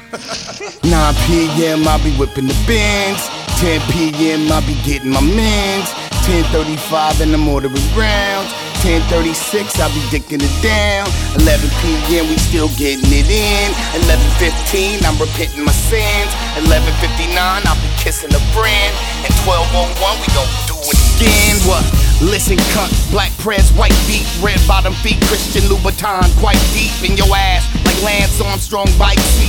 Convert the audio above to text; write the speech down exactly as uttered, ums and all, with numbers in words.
nine p m I be whipping the bins. ten p m I be getting my mins. ten thirty-five and I'm ordering rounds. ten thirty-six I be dicking it down. eleven p m we still getting it in. eleven fifteen I'm repenting my sins. eleven fifty-nine I'll be kissing a friend. And twelve oh one we gon' do it again. What? Listen, cunt, black press, white beat, red bottom feet, Christian Louboutin, quite deep in your ass like Lance Armstrong bike seat.